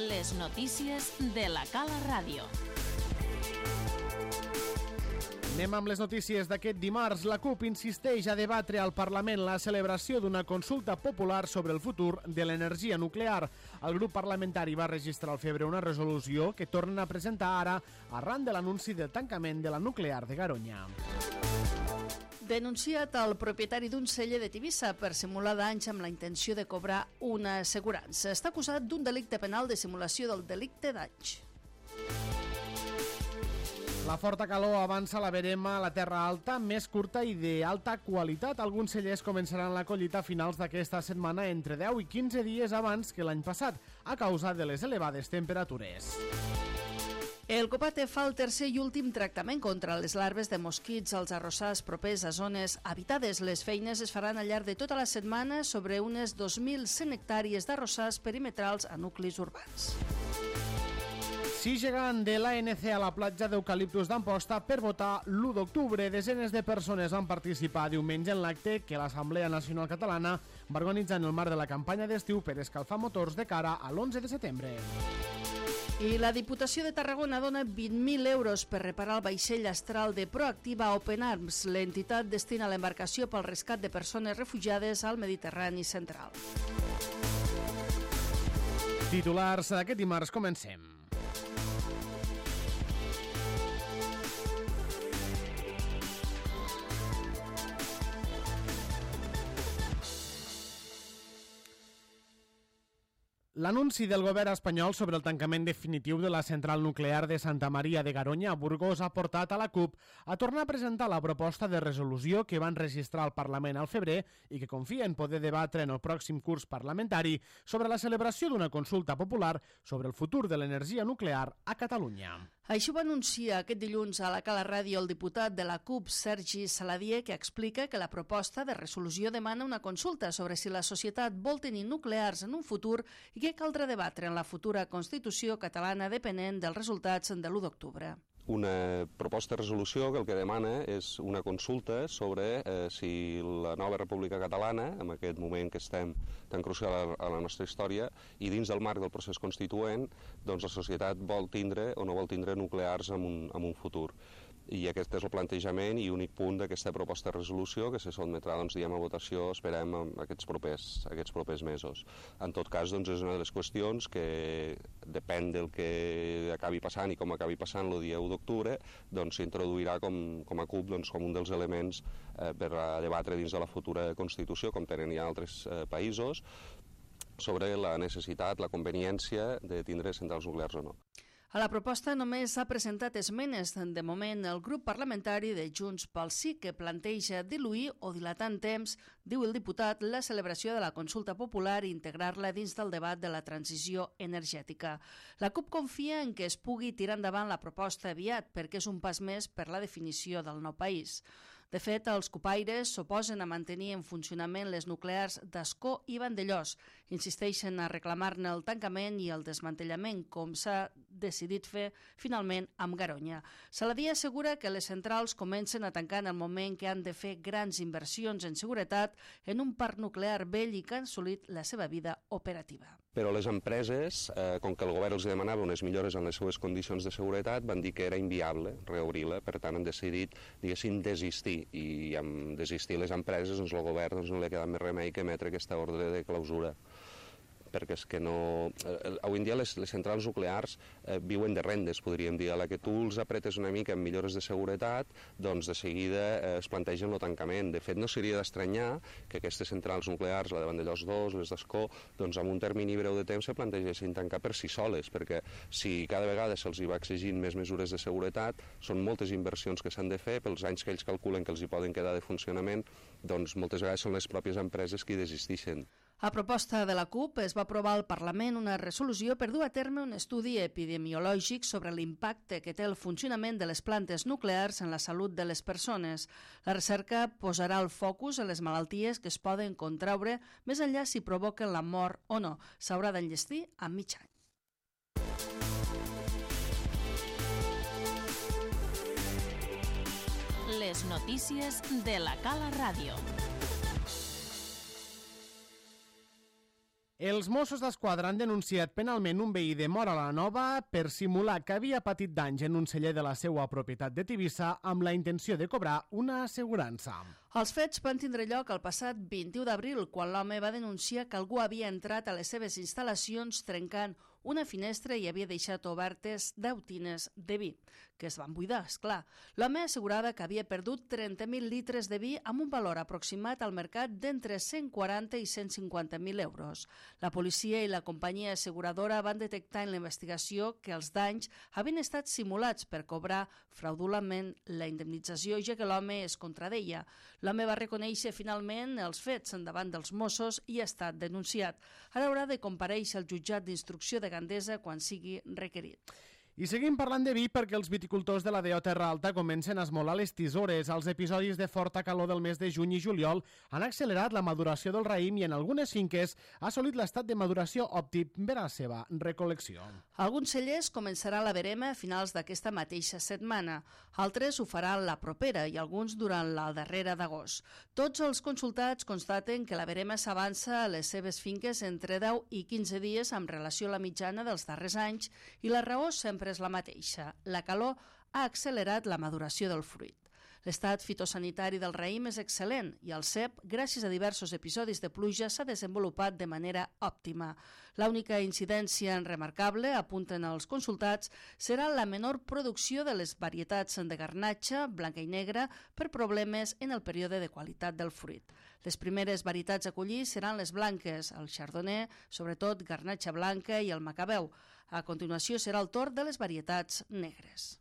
Les notícies de la Cala Ràdio. Anem amb les notícies d'aquest dimarts. La CUP insisteix a debatre al Parlament la celebració d'una consulta popular sobre el futur de l'energia nuclear. El grup parlamentari va registrar al febrer una resolució que tornen a presentar ara arran de l'anunci del tancament de la nuclear de Garoña. Denunciat el propietari d'un celler de Tivissa per simular danys amb la intenció de cobrar una assegurança. Està acusat d'un delicte penal de simulació del delicte danys. La forta calor avança la verema a la Terra Alta, més curta i d'alta qualitat. Alguns cellers començaran la collita a finals d'aquesta setmana entre 10 i 15 dies abans que l'any passat, a causa de les elevades temperatures. El Copate fa el tercer i últim tractament contra les larves de mosquits als arrossars propers a zones habitades. Les feines es faran al llarg de tota la setmana sobre unes 2.100 hectàrees d'arrossars perimetrals a nuclis urbans. Sí gegant de l'ANC a la platja d'Eucaliptus d'Amposta per votar l'1 d'octubre. Desenes de persones van participar diumenge en l'acte que l'Assemblea Nacional Catalana va organitzar en el marc de la campanya d'estiu per escalfar motors de cara a l'11 de setembre. I la Diputació de Tarragona dona 20.000 euros per reparar el vaixell astral de Proactiva Open Arms. L'entitat destina l'embarcació pel rescat de persones refugiades al Mediterrani central. Titulars d'aquest dimarts, comencem. L'anunci del govern espanyol sobre el tancament definitiu de la central nuclear de Santa Maria de Garoña a Burgos ha portat a la CUP a tornar a presentar la proposta de resolució que van registrar al Parlament al febrer i que confia en poder debatre en el pròxim curs parlamentari sobre la celebració d'una consulta popular sobre el futur de l'energia nuclear a Catalunya. Això va anunciar aquest dilluns a la Cala Ràdio el diputat de la CUP, Sergi Saladier, que explica que la proposta de resolució demana una consulta sobre si la societat vol tenir nuclears en un futur i que caldrà debatre en la futura Constitució catalana depenent dels resultats de l'1 d'octubre. Una proposta de resolució que el que demana és una consulta sobre si la nova República Catalana, en aquest moment que estem tan crucial a la nostra història, i dins del marc del procés constituent, doncs la societat vol tindre o no vol tindre nuclears en un futur. I aquest és el plantejament i únic punt d'aquesta proposta de resolució que se sotmetrà, doncs, a votació, esperem, aquests propers mesos. En tot cas, doncs, és una de les qüestions que depèn del que acabi passant i com acabi passant el dia 1 d'octubre, doncs s'introduirà com a CUP com un dels elements per a debatre dins de la futura Constitució, com tenen ja altres països, sobre la necessitat, la conveniència de tindre centrals nuclears o no. A la proposta només s'ha presentat esmenes. De moment, el grup parlamentari de Junts pel Sí, que planteja diluir o dilatar en temps, diu el diputat, la celebració de la consulta popular i integrar-la dins del debat de la transició energètica. La CUP confia en que es pugui tirar endavant la proposta aviat, perquè és un pas més per la definició del nou país. De fet, els cupaires s'oposen a mantenir en funcionament les nuclears d'Ascó i Vandellòs. Insisteixen a reclamar-ne el tancament i el desmantellament, com s'ha decidit fer finalment amb Garoña. Saladier assegura que les centrals comencen a tancar en el moment que han de fer grans inversions en seguretat en un parc nuclear vell i que ha assolit la seva vida operativa. Però les empreses, com que el govern els demanava unes millores en les seves condicions de seguretat, van dir que era inviable reobrir-la, per tant han decidit, diguéssim, desistir. I amb desistir les empreses, doncs el govern no li ha quedat més remei que emetre aquesta ordre de clausura. Perquè és que no... Avui en dia les centrals nuclears viuen de rendes, podríem dir. A la que tu els apretes una mica amb millores de seguretat, doncs de seguida es plantegen el tancament. De fet, no seria d'estranyar que aquestes centrals nuclears, la de Vandellòs 2, les d'Ascó, doncs amb un termini breu de temps se plantegessin tancar per si soles, perquè si cada vegada se'ls hi va exigint més mesures de seguretat, són moltes inversions que s'han de fer, pels anys que ells calculen que els hi poden quedar de funcionament, doncs moltes vegades són les pròpies empreses qui desistixen. A proposta de la CUP es va aprovar al Parlament una resolució per dur a terme un estudi epidemiològic sobre l'impacte que té el funcionament de les plantes nuclears en la salut de les persones. La recerca posarà el focus en les malalties que es poden contraure més enllà si provoquen la mort o no. S'haurà d'enllestir a mig any. Les notícies de la Cala Ràdio. Els Mossos d'Esquadra han denunciat penalment un veí de Móra la Nova per simular que havia patit danys en un celler de la seva propietat de Tivissa amb la intenció de cobrar una assegurança. Els fets van tindre lloc el passat 21 d'abril, quan l'home va denunciar que algú havia entrat a les seves instal·lacions trencant una finestra i havia deixat obertes 10 tines de vi, que es van buidar, esclar. L'home assegurava que havia perdut 30.000 litres de vi amb un valor aproximat al mercat d'entre 140 i 150.000 euros. La policia i la companyia asseguradora van detectar en la investigació que els danys havien estat simulats per cobrar fraudulentment la indemnització, ja que l'home es contradeia. L'home va reconèixer finalment els fets davant dels Mossos i ha estat denunciat. Ara haurà de comparèixer al jutjat d'instrucció de Gandesa quan sigui requerit. I seguim parlant de vi perquè els viticultors de la DO Terra Alta comencen a esmolar les tisores. Els episodis de forta calor del mes de juny i juliol han accelerat la maduració del raïm i en algunes finques ha assolit l'estat de maduració òptim per a la seva recol·lecció. Alguns cellers començaran la verema a finals d'aquesta mateixa setmana. Altres ho faran la propera i alguns durant la darrera d'agost. Tots els consultats constaten que la verema s'avança a les seves finques entre 10 i 15 dies amb relació a la mitjana dels darrers anys i la raó sempre és la mateixa. La calor ha accelerat la maduració del fruit. L'estat fitosanitari del raïm és excel·lent i el cep, gràcies a diversos episodis de pluja, s'ha desenvolupat de manera òptima. L'única incidència remarcable, apunten els consultats, serà la menor producció de les varietats de garnatxa, blanca i negra, per problemes en el període de qualitat del fruit. Les primeres varietats a collir seran les blanques, el chardonnay, sobretot garnatxa blanca i el macabeu. A continuació serà el torn de les varietats negres.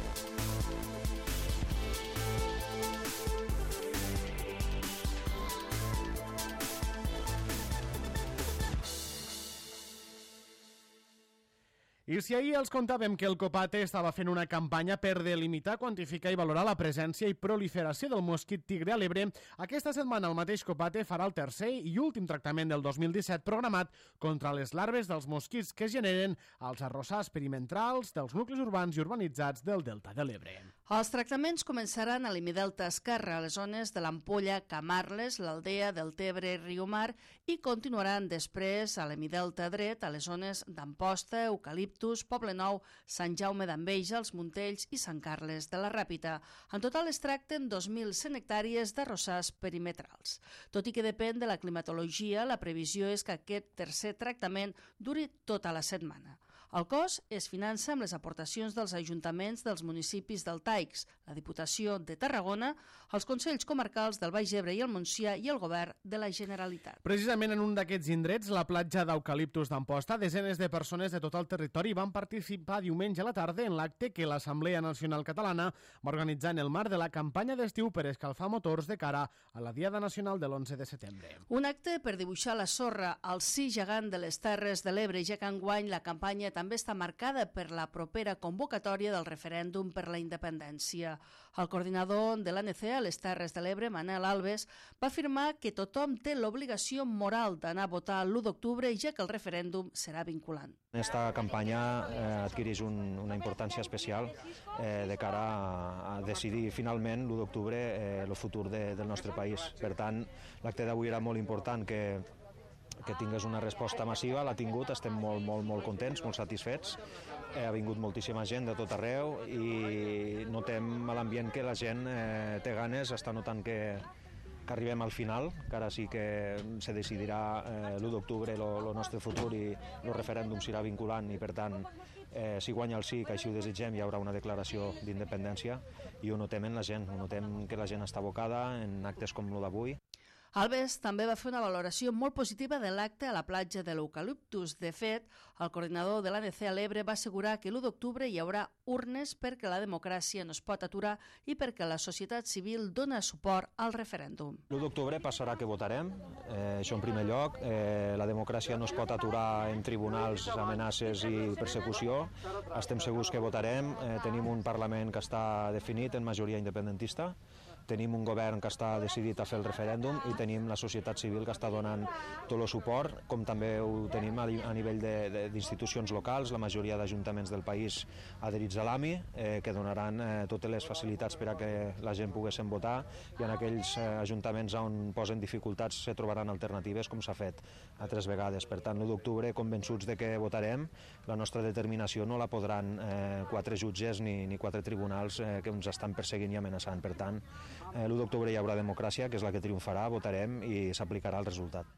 I si ahir els contàvem que el Copate estava fent una campanya per delimitar, quantificar i valorar la presència i proliferació del mosquit tigre a l'Ebre, aquesta setmana el mateix Copate farà el tercer i últim tractament del 2017 programat contra les larves dels mosquits que es generen als arrossars perimetrals dels nuclis urbans i urbanitzats del Delta de l'Ebre. Els tractaments començaran a l'Hemidelta esquerre, a les zones de l'Ampolla, Camarles, l'Aldea, Deltebre i Riomar, i continuaran després a l'Hemidelta dret, a les zones d'Amposta, Eucaliptus, Poblenou, Sant Jaume d'Enveja, els Montells i Sant Carles de la Ràpita. En total es tracten 2.100 hectàrees d'arrossars perimetrals. Tot i que depèn de la climatologia, la previsió és que aquest tercer tractament duri tota la setmana. El cost es finança amb les aportacions dels ajuntaments dels municipis del Taix, la Diputació de Tarragona, els Consells Comarcals del Baix Ebre i el Montsià i el Govern de la Generalitat. Precisament en un d'aquests indrets, la platja d'Eucaliptus d'Amposta, desenes de persones de tot el territori van participar diumenge a la tarda en l'acte que l'Assemblea Nacional Catalana va organitzar en el marc de la campanya d'estiu per escalfar motors de cara a la Diada Nacional de l'11 de setembre. Un acte per dibuixar la sorra, el sí gegant de les Terres de l'Ebre, ja que enguany la campanya també està marcada per la propera convocatòria del referèndum per la independència. El coordinador de l'ANC a les Terres de l'Ebre, Manel Alves, va afirmar que tothom té l'obligació moral d'anar a votar l'1 d'octubre, ja que el referèndum serà vinculant. Esta campanya adquireix una importància especial de cara a decidir finalment l'1 d'octubre el futur del nostre país. Per tant, l'acte d'avui era molt important que tingués una resposta massiva, l'ha tingut, estem molt contents, molt satisfets. Ha vingut moltíssima gent de tot arreu i notem a l'ambient que la gent té ganes, està notant que arribem al final, que ara sí que se decidirà l'1 d'octubre el nostre futur i el referèndum serà vinculant i per tant si guanya el sí, que així ho desitgem, hi haurà una declaració d'independència i ho notem en la gent, ho notem que la gent està abocada en actes com el d'avui. Alves també va fer una valoració molt positiva de l'acte a la platja de l'Eucaliptus. De fet, el coordinador de l'ANC a l'Ebre va assegurar que l'1 d'octubre hi haurà urnes perquè la democràcia no es pot aturar i perquè la societat civil dona suport al referèndum. L'1 d'octubre passarà que votarem, això en primer lloc. La democràcia no es pot aturar en tribunals, amenaces i persecució. Estem segurs que votarem. Tenim un Parlament que està definit en majoria independentista. tenim un govern que està decidit a fer el referèndum i tenim la societat civil que està donant tot el suport, com també ho tenim a nivell d'institucions locals, la majoria d'ajuntaments del país adherits a l'AMI, que donaran totes les facilitats per a que la gent poguessin votar, i en aquells ajuntaments on posen dificultats se trobaran alternatives, com s'ha fet altres vegades. Per tant, l'1 d'octubre, convençuts de que votarem, la nostra determinació no la podran 4 jutges ni 4 tribunals que ens estan perseguint i amenaçant. Per tant, l'1 d'octubre hi haurà democràcia, que és la que triomfarà, votarem i s'aplicarà el resultat.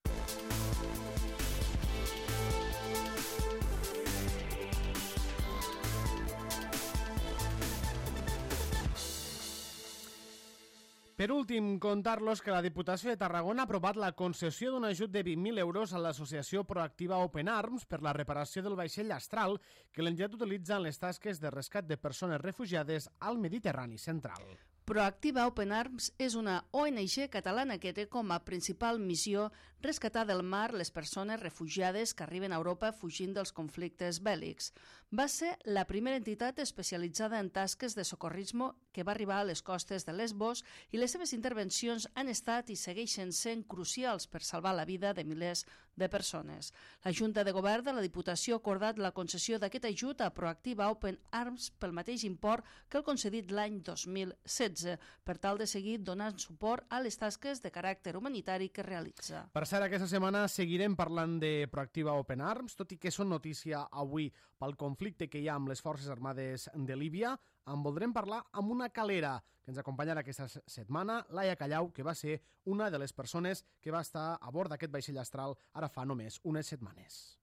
Per últim, contar-los que la Diputació de Tarragona ha aprovat la concessió d'un ajut de 20.000 euros a l'associació proactiva Open Arms per la reparació del vaixell Astral que l'entitat utilitza en les tasques de rescat de persones refugiades al Mediterrani central. Proactiva Open Arms és una ONG catalana que té com a principal missió rescatar del mar les persones refugiades que arriben a Europa fugint dels conflictes bèl·lics. Va ser la primera entitat especialitzada en tasques de socorrisme que va arribar a les costes de Lesbos i les seves intervencions han estat i segueixen sent crucials per salvar la vida de milers de persones. La Junta de Govern de la Diputació ha acordat la concessió d'aquest ajut a Proactiva Open Arms pel mateix import que el concedit l'any 2016, per tal de seguir donant suport a les tasques de caràcter humanitari que realitza. Per cert, aquesta setmana seguirem parlant de Proactiva Open Arms, tot i que són notícia avui pel conflicte que hi ha amb les forces armades de Líbia. En voldrem parlar amb una calera que ens acompanyarà aquesta setmana, Laia Callau, que va ser una de les persones que va estar a bord d'aquest vaixell Astral ara fa només unes setmanes.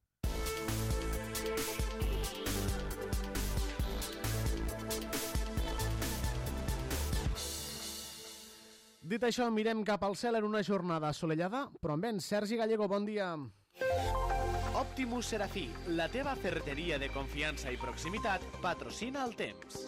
Dit això, mirem cap al cel en una jornada assolellada, però amb vent. Sergi Gallego, bon dia. Optimus Serafí, la teva ferreteria de confiança i proximitat, patrocina el temps.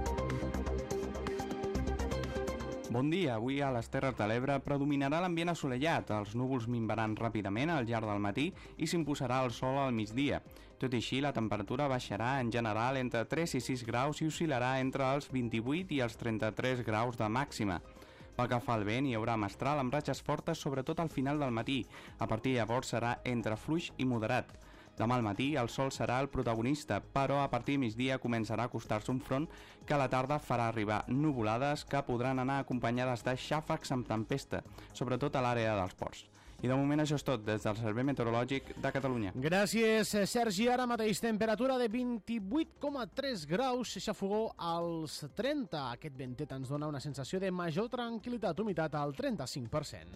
Bon dia. Avui a les Terres de l'Ebre predominarà l'ambient assolellat. Els núvols minvaran ràpidament al llarg del matí i s'imposarà el sol al migdia. Tot i així, la temperatura baixarà en general entre 3 i 6 graus i oscil·larà entre els 28 i els 33 graus de màxima. Pel que fa al vent, hi haurà mestral amb ratxes fortes, sobretot al final del matí. A partir de llavors serà entre fluix i moderat. Demà al matí el sol serà el protagonista, però a partir de migdia començarà a acostar-se un front que a la tarda farà arribar nuvolades que podran anar acompanyades de xàfecs amb tempesta, sobretot a l'àrea dels ports. I de moment això és tot des del Servei Meteorològic de Catalunya. Gràcies, Sergi. Ara mateix temperatura de 28,3 graus, xafogó als 30. Aquest ventet ens dona una sensació de major tranquil·litat, humitat al 35%.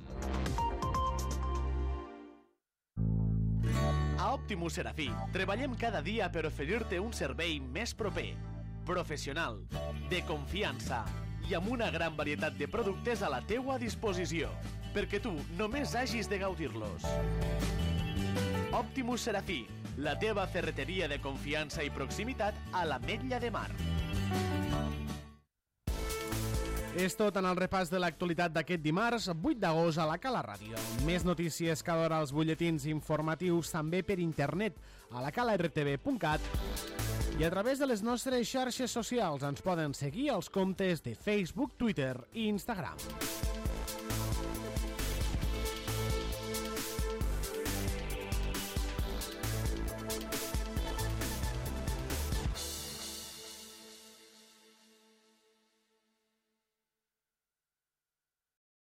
A Optimus Serafí treballem cada dia per oferir-te un servei més proper, professional, de confiança i amb una gran varietat de productes a la teua disposició, perquè tu només hagis de gaudir-los. Optimus Serafí, la teva ferreteria de confiança i proximitat a l'Ametlla de Mar. És tot en el repàs de l'actualitat d'aquest dimarts, 8 d'agost a la Cala Ràdio. Més notícies cada hora als butlletins informatius, també per internet a lacalartv.cat i a través de les nostres xarxes socials. Ens poden seguir als comptes de Facebook, Twitter i Instagram.